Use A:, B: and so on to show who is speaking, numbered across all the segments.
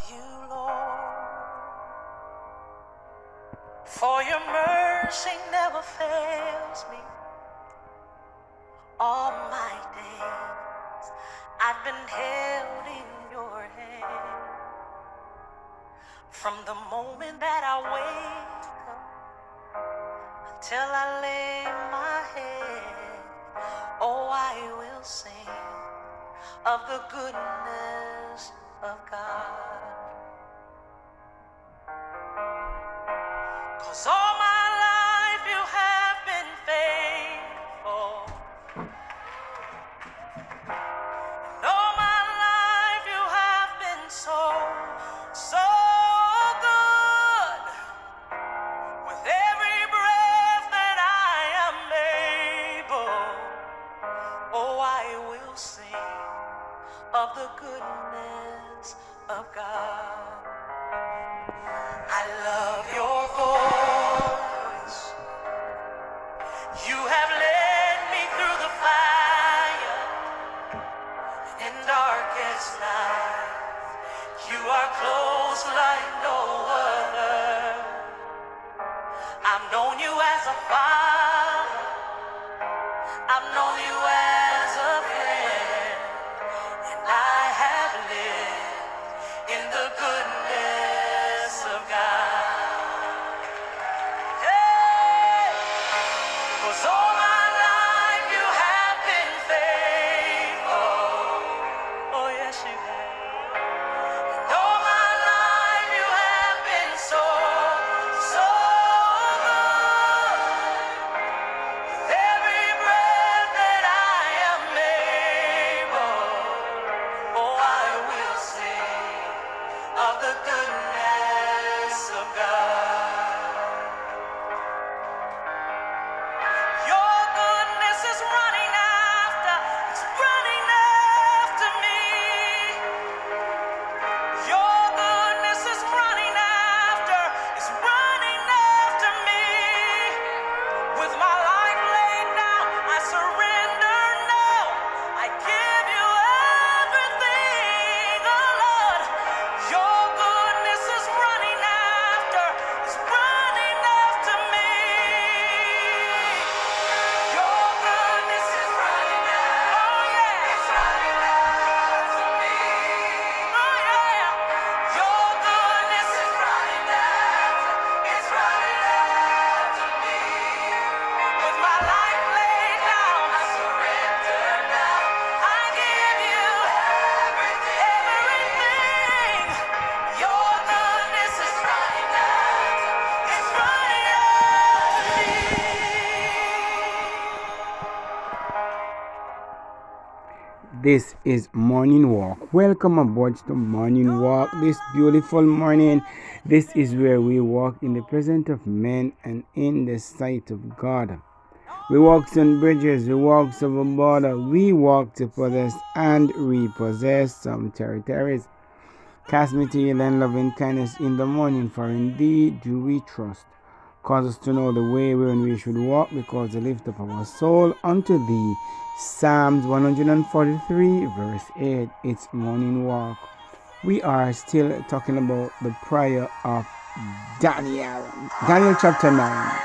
A: you, Lord, for your mercy never fails me. All my days I've been held in your hand. From the moment that I wake up till I lay my head, oh, I will sing of the goodness of God. 'Cause all my life you have been faithful. And all my life you have been so, so good. With every breath that I am able, oh, I will sing of the goodness of God. I love your voice. You have led me through the fire in darkest night. You are close like no other. I've known you as a father. I've known you as a friend. And I have lived in the goodness of God. Hey! 'Cause all my life you have been faithful. Oh, yes, you have. And all my life you have been so, so good. Every breath that I am able, oh, I will sing of the goodness of God. Your goodness is running after, it's running after me. Your goodness is running after, it's running after me. With my life laid down, I surrender now. I give you everything, oh Lord. Your goodness is running after, it's running after me. Your goodness is running after, oh yeah, it's running after me. Oh yeah, your goodness is running after, it's running after me. With my life laid down, I surrender now. I give you everything. Your goodness is running after, it's running after me.
B: This is Morning Walk. Welcome aboard to Morning Walk this beautiful morning. This is where we walk in the presence of men and in the sight of God. We walk on bridges, we walk over border, we walk to possess and repossess some territories. Cast me to your land, loving kindness in the morning, for indeed do we trust. Cause us to know the way wherein we should walk, because the lift up our soul unto thee. Psalms 143 verse 8. It's Morning Walk. We are still talking about the prayer of Daniel. Daniel chapter 9.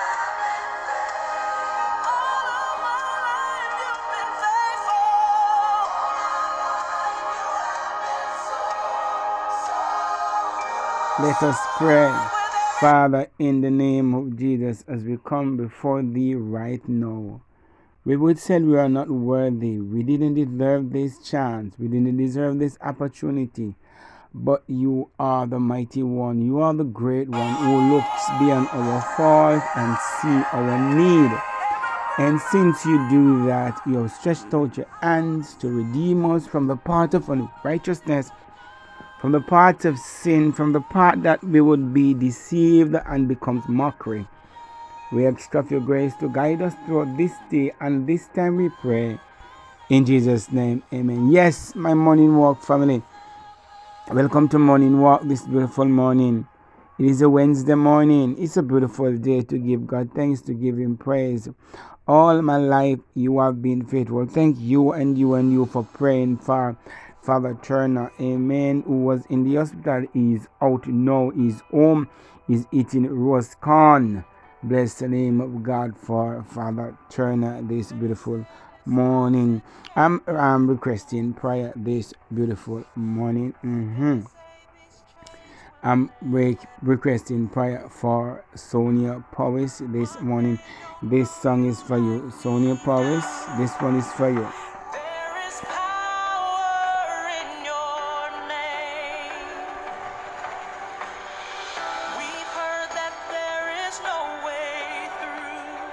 B: Let us pray. Father, in the name of Jesus, as we come before thee right now, we would say we are not worthy. We didn't deserve this chance. We didn't deserve this opportunity. But you are the mighty one. You are the great one who looks beyond our fault and see our need. And since you do that, you have stretched out your hands to redeem us from the path of unrighteousness, from the path of sin, from the path that we would be deceived and becomes mockery. We extract your grace to guide us throughout this day, and this time we pray in Jesus' name, amen. Yes, my Morning Walk family, welcome to Morning Walk this beautiful morning. It is a Wednesday morning. It's a beautiful day to give God thanks, to give him praise. All my life you have been faithful. Thank you and you for praying for Father Turner, amen, who was in the hospital, is out now, is home, is eating roast corn. Bless the name of God for Father Turner this beautiful morning. I'm requesting prayer this beautiful morning. I'm requesting prayer for Sonia Powis this morning. This song is for you, Sonia Powis. This one is for you.
A: There is power in your name. We've heard that there is no way through.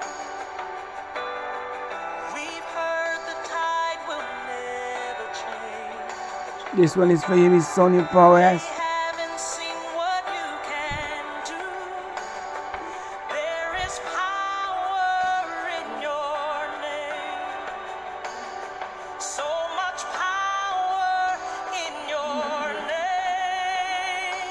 A: We've heard the tide will never change.
B: This one is for you, Miss Sonia Powis.
A: We haven't seen what you can do. There is power in your name. So much power in your name.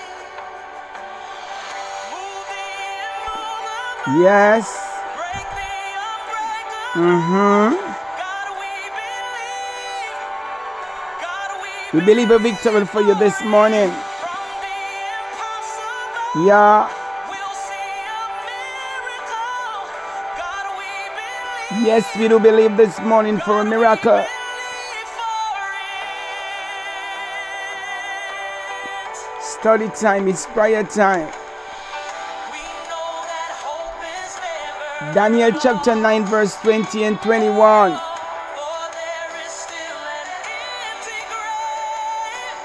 A: Move the immovable,
B: Yes.
A: break the unbreakable. God, we believe. God,
B: We believe a victory for you this morning.
A: from the impossible.
B: Yeah.
A: We'll see a miracle. God, we believe.
B: Yes, we do believe this morning for a miracle.
A: Believe for it.
B: Study time, it's prayer time.
A: We know that hope is never
B: Daniel chapter 9, verse 20 and 21.
A: for there is still an empty grave.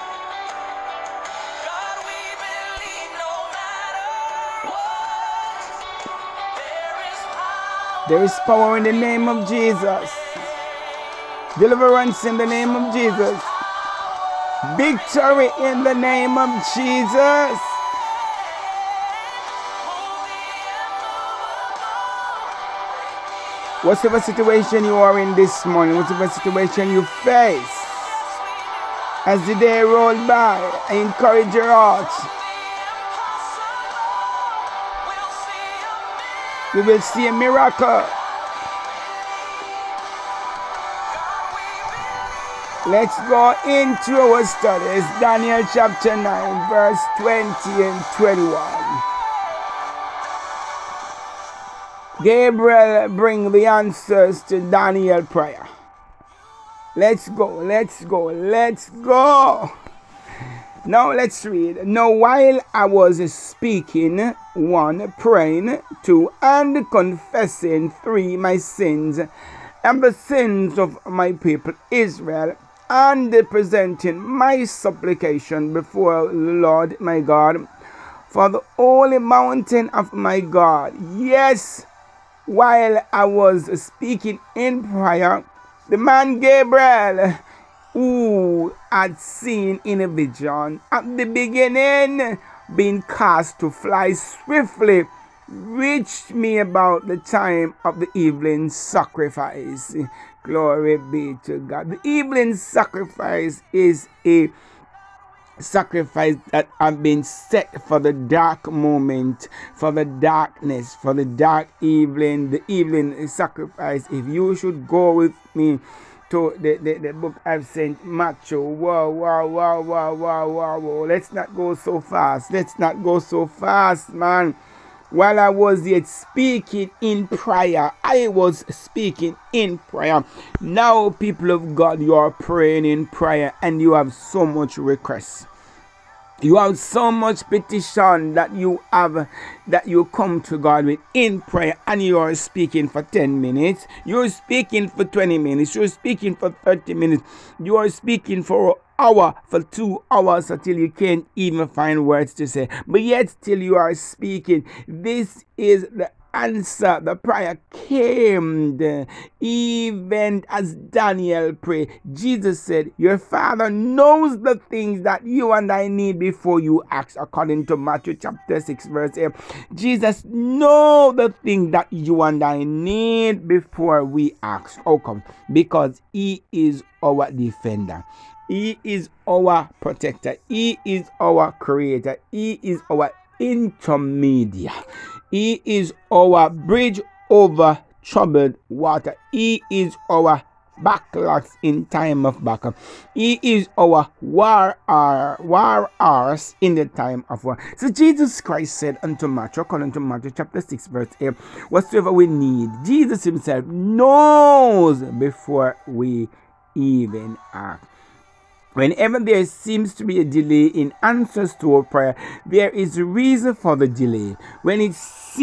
A: God, we believe no matter what. There is
B: There is power
A: power
B: in the name of Jesus. Deliverance in the name of Jesus. Victory in the name of Jesus. Whatever situation you are in this morning, whatever situation you face, as the day rolled by, I encourage your heart. We will see a miracle. Let's go into our studies. Daniel chapter 9, verse 20 and 21. Gabriel bring the answers to Daniel prayer. Let's go, let's go, let's go. Now let's read. Now while I was speaking, 1, praying, 2, and confessing, 3, my sins and the sins of my people Israel, and presenting my supplication before the Lord my God for the holy mountain of my God. Yes, while I was speaking in prayer, the man Gabriel, who had seen in a vision at the beginning, being cast to fly swiftly, reached me about the time of the evening sacrifice. Glory be to God. The evening sacrifice is a sacrifice that have been set for the dark moment, for the darkness, for the dark evening, the evening sacrifice. If you should go with me to the book I've sent, Matthew. Wow. Let's not go so fast. Let's not go so fast, man. While I was yet speaking in prayer, I was speaking in prayer. Now, people of God, you are praying in prayer and you have so much requests. You have so much petition that you come to God with in prayer, and you are speaking for 10 minutes, you're speaking for 20 minutes, you're speaking for 30 minutes, you are speaking for an hour, for 2 hours, until you can't even find words to say, but yet still you are speaking. This is the answer. The prayer came even as Daniel prayed. Jesus said, your Father knows the things that you and I need before you ask, according to Matthew chapter 6 verse 8. Jesus knows the things that you and I need before we ask. How come? Because he is our defender. He is our protector. He is our creator. He is our intermediate. He is our bridge over troubled water. He is our backlogs in time of battle. He is our war horse in the time of war. So Jesus Christ said unto Matthew, according to Matthew chapter 6, verse 8, whatsoever we need, Jesus himself knows before we even ask. Whenever there seems to be a delay in answers to our prayer, there is a reason for the delay. When it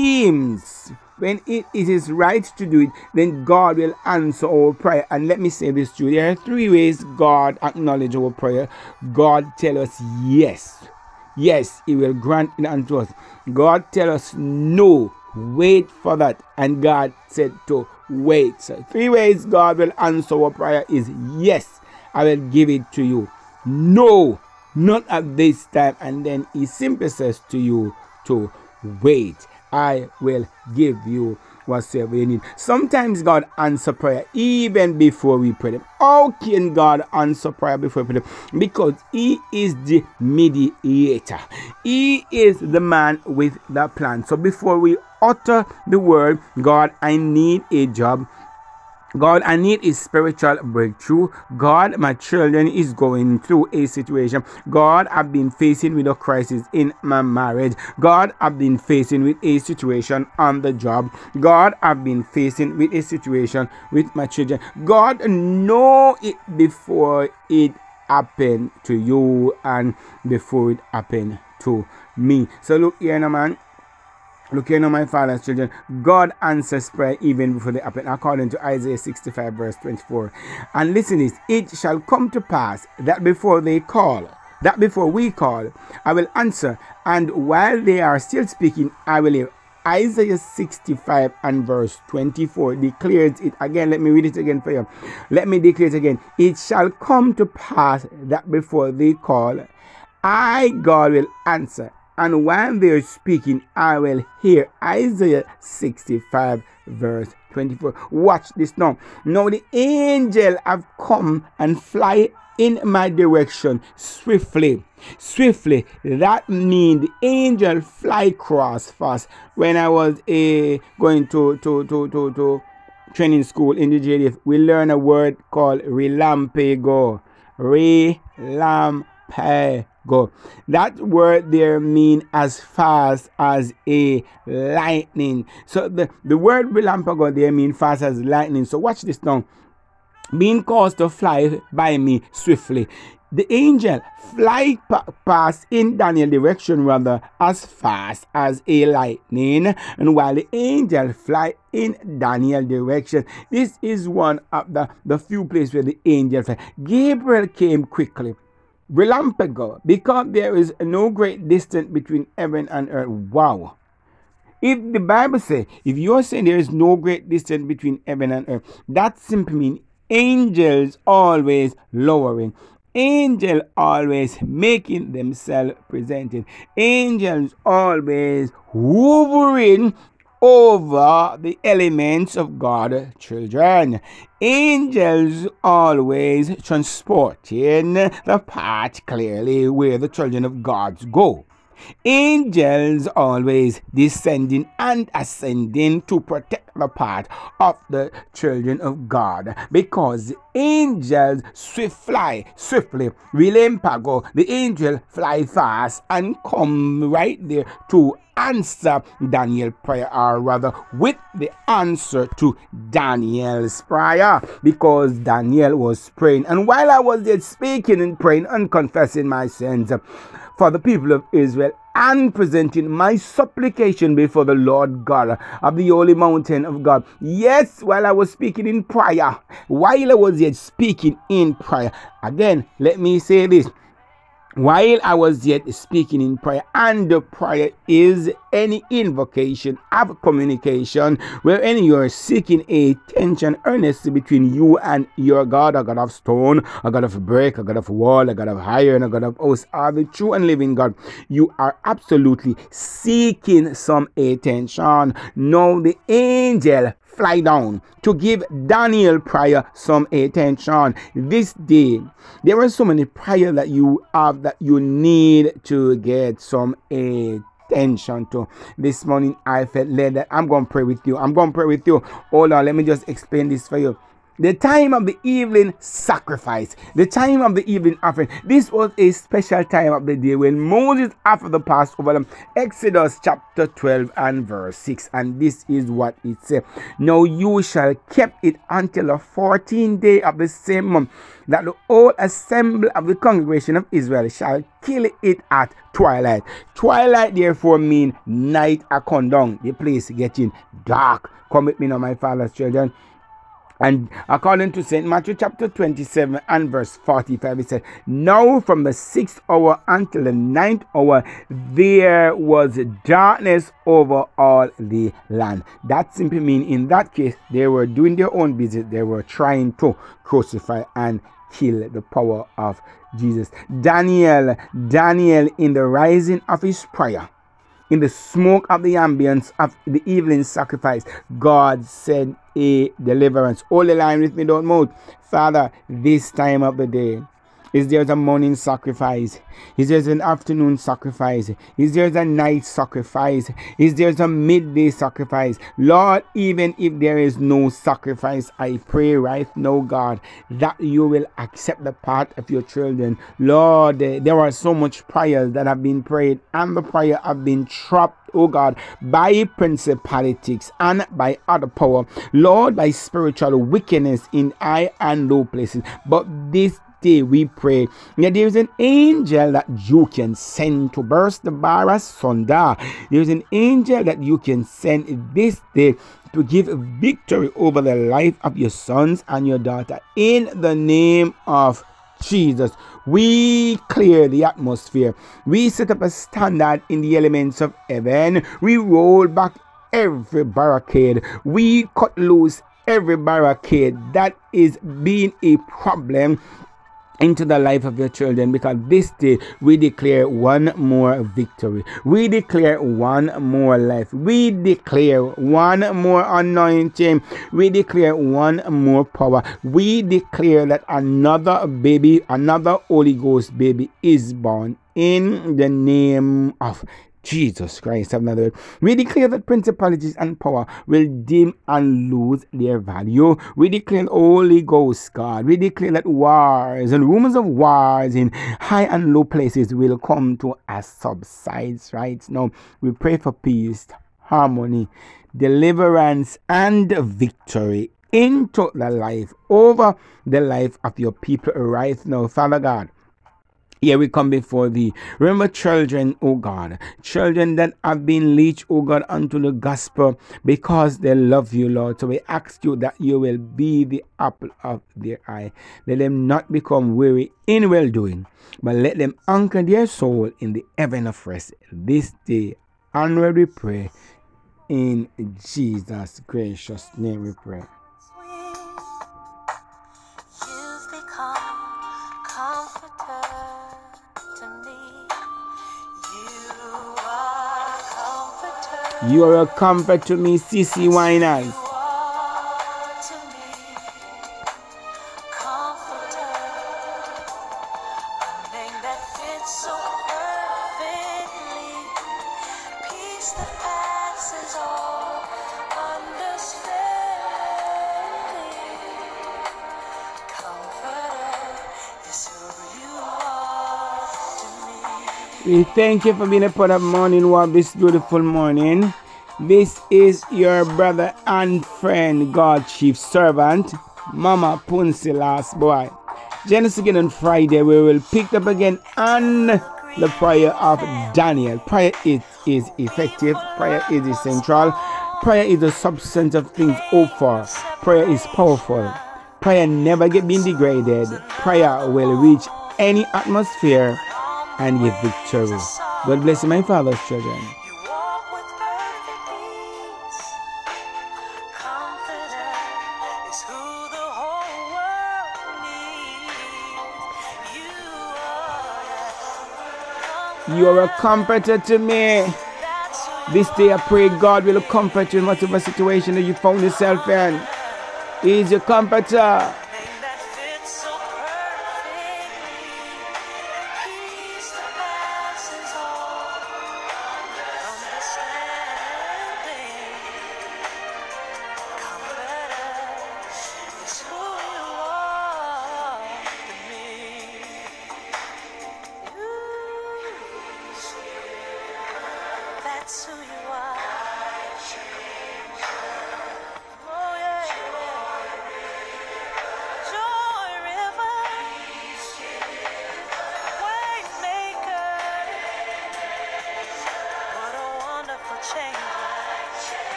B: is right to do it, then God will answer our prayer. And let me say this to you. There are three ways God acknowledges our prayer. God tells us yes. Yes, he will grant it unto us. God tells us no. Wait for that. And God said to wait. So three ways God will answer our prayer is yes, I will give it to you. No, not at this time. And then he simply says to you to wait. I will give you whatsoever you need. Sometimes God answers prayer even before we pray them. How can God answer prayer before we pray them? Because he is the mediator. He is the man with the plan. So before we utter the word, God, I need a job. God, I need a spiritual breakthrough. God, my children is going through a situation. God, I've been facing with a crisis in my marriage. God, I've been facing with a situation on the job. God, I've been facing with a situation with my children. God, know it before it happened to you and before it happened to me. So look here now, man. Look here now, my father's children. God answers prayer even before they happen, according to Isaiah 65 verse 24. And listen this, it shall come to pass that before we call, I will answer, and while they are still speaking, I will hear. Isaiah 65 and verse 24 declares it again. Let me read it again for you. Let me declare it again. It shall come to pass that before they call, I, God, will answer, and while they are speaking, I will hear. Isaiah 65 verse 24. Watch this now. Now the angel have come and fly in my direction swiftly. Swiftly. That means the angel fly cross fast. When I was going to training school in the JDF, we learn a word called relampago. Relampago. That word there means as fast as a lightning. So the word relampago there means fast as lightning. So watch this now. Being caused to fly by me swiftly. The angel fly past in Daniel's direction rather as fast as a lightning. And while the angel fly in Daniel's direction, this is one of the few places where the angel fly. Gabriel came quickly. Relampago, because there is no great distance between heaven and earth. Wow. If the Bible says, if you're saying there is no great distance between heaven and earth, that simply means angels always lowering. Angels always making themselves presented. Angels always hovering over the elements of God's children. Angels always transporting the path clearly where the children of God go. Angels always descending and ascending to protect the path of the children of God, because angels fly swiftly. Relampago, the angel fly fast and come right there to answer Daniel's prayer, or rather with the answer to Daniel's prayer, because Daniel was praying. And while I was there speaking and praying and confessing my sins for the people of Israel and presenting my supplication before the Lord God of the holy mountain of God. Yes, while I was speaking in prayer, while I was yet speaking in prayer. Again, let me say this. While I was yet speaking in prayer, and the prayer is any invocation of communication, wherein you are seeking a tension earnestly between you and your God, a God of stone, a God of brick, a God of wall, a God of iron, a God of hosts, are the true and living God. You are absolutely seeking some attention. Now the angel fly down to give Daniel prayer some attention. This day, there are so many prayers that you have that you need to get some attention to. This morning, I felt led that I'm going to pray with you. Hold on, let me just explain this for you. the time of the evening sacrifice, the time of the evening offering. This was a special time of the day when Moses offered the Passover. Exodus chapter 12 and verse 6. And this is what it said. Now you shall keep it until the 14th day of the same month, that the whole assembly of the congregation of Israel shall kill it at twilight. Twilight therefore mean night a come down, the place getting dark. Come with me now, my father's children. And according to St. Matthew chapter 27 and verse 45, it said, now from the 6th hour until the 9th hour, there was darkness over all the land. That simply means in that case, they were doing their own business. They were trying to crucify and kill the power of Jesus. Daniel, in the rising of his prayer, in the smoke of the ambience of the evening sacrifice, God sent a deliverance. Hold the line with me, don't move. Father, this time of the day, is there a morning sacrifice? Is there an afternoon sacrifice? Is there a night sacrifice? Is there a midday sacrifice? Lord, even if there is no sacrifice, I pray right now, God, that you will accept the part of your children. Lord, there are so much prayers that have been prayed, and the prayer have been trapped, oh God, by principalities and by other power. Lord, by spiritual wickedness in high and low places. But this day we pray that there is an angel that you can send to burst the bar asunder. There is an angel that you can send this day to give victory over the life of your sons and your daughter. In the name of Jesus, we clear the atmosphere. We set up a standard in the elements of heaven. We roll back every barricade. We cut loose every barricade that is being a problem into the life of your children, because this day we declare one more victory. We declare one more life. We declare one more anointing. We declare one more power. We declare that another baby, another Holy Ghost baby is born in the name of Jesus Christ of Nazareth. We declare that principalities and power will dim and lose their value. We declare Holy Ghost, God. We declare that wars and rumors of wars in high and low places will come to a subsides right now. We pray for peace, harmony, deliverance, and victory into the life, over the life of your people right now, Father God. Here we come before thee. Remember children, oh God, children that have been leached, oh God, unto the gospel because they love you, Lord. So we ask you that you will be the apple of their eye. Let them not become weary in well doing, but let them anchor their soul in the heaven of rest this day. Onward we pray. In Jesus' gracious name we pray.
A: You've become comforter to me. You are comforter.
B: You are a comfort to me, Sissy Winers.
A: You are to me comforter. A name that fits so perfectly. Peace that passes all understanding. Comforter is who you are to me.
B: We thank you for being a part of Morning Walk this beautiful morning. This is your brother and friend, God Chief Servant, Mama Punsi Last Boy. Join us again on Friday, where we'll pick up again on the prayer of Daniel. Prayer is effective. Prayer is essential. Prayer is the substance of things hoped for. Prayer is powerful. Prayer never get being degraded. Prayer will reach any atmosphere and give victory. God bless you, my father's children.
A: You walk with perfect peace. Comforter is who the whole world needs.
B: You are a comforter to me.
A: That's who
B: This day I pray God will comfort you in whatever situation that you found yourself in. He is your comforter.
A: name that fits so perfectly. Peace that passes all understanding. Comforter is who That's who you